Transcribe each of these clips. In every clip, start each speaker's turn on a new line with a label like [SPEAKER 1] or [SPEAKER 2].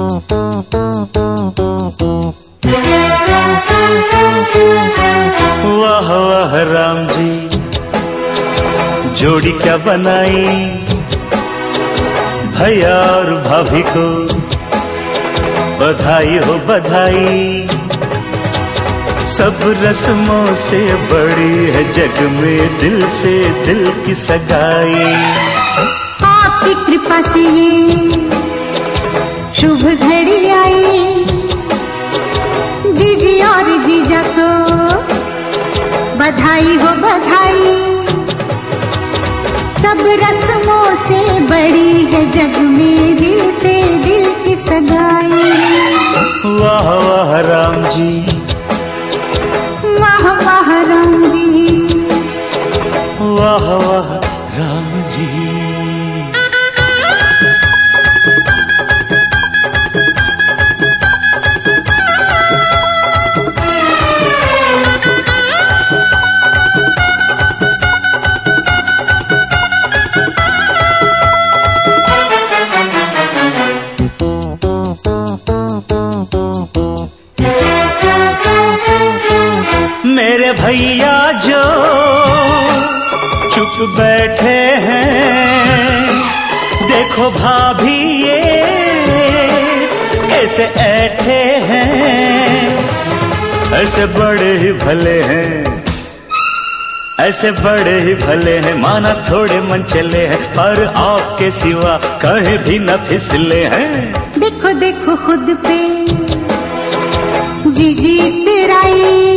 [SPEAKER 1] वाह वाह राम जी, जोड़ी क्या बनाई, भैया और भाभी को बधाई हो बधाई। सब रस्मों से बड़ी है जग में दिल से दिल की सगाई।
[SPEAKER 2] आपकी कृपा से ये शुभ घड़ी आई, जीजी और जीजा को बधाई हो बधाई। सब रस्मों से बड़ी है जग में दिल से दिल की सगाई।
[SPEAKER 1] वाह वाह राम जी,
[SPEAKER 2] वाह वाह राम जी,
[SPEAKER 1] वाह वाह राम जी। मेरे भैया जो चुप बैठे हैं, देखो भाभी ये कैसे ऐठे हैं। ऐसे बड़े ही भले हैं, ऐसे बड़े ही भले हैं, माना थोड़े मन चले हैं, पर आपके सिवा कहीं भी न फिसले हैं।
[SPEAKER 2] देखो देखो खुद पे जीजी तेराई,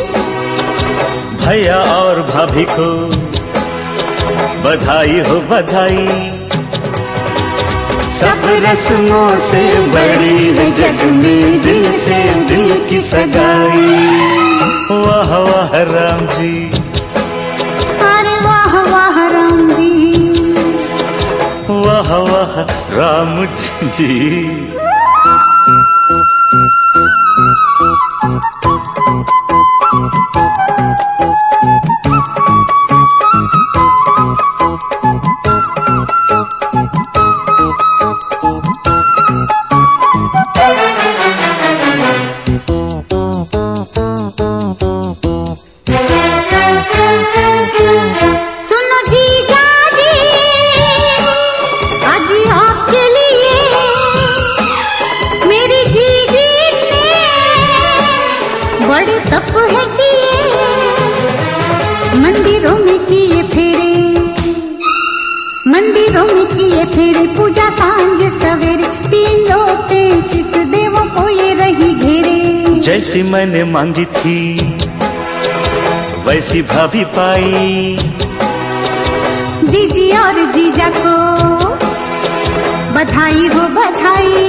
[SPEAKER 1] भैया और भाभी को बधाई हो बधाई। सब रस्मों से बड़ी है जग में दिल से दिल की सगाई। वाह वाह राम जी,
[SPEAKER 2] अरे वाह वाह राम जी,
[SPEAKER 1] वाह वाह राम जी।
[SPEAKER 2] सुनो जीजा जी, आज आपके लिए मेरी जीजी ने बड़े तप है किए, मंदिरों में किए फेरे, मंदिरों में किए फेरे, पूजा सांझ सवेरे, 3 लोग 33 देवों को ये रही घेरे।
[SPEAKER 1] जैसी मैंने मांगी थी वैसी भाभी पाई,
[SPEAKER 2] जीजी और जीजा को बधाई हो बधाई।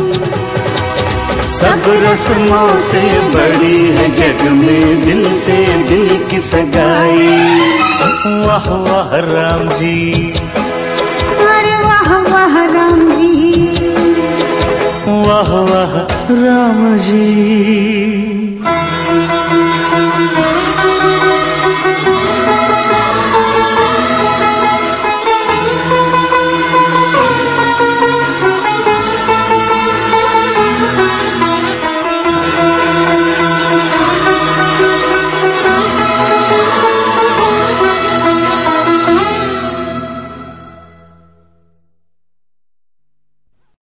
[SPEAKER 1] सब रस्मों से बड़ी है जग में दिल से दिल की सगाई। वाह वाह राम जी,
[SPEAKER 2] अरे वाह वाह राम जी,
[SPEAKER 1] वाह वाह राम जी।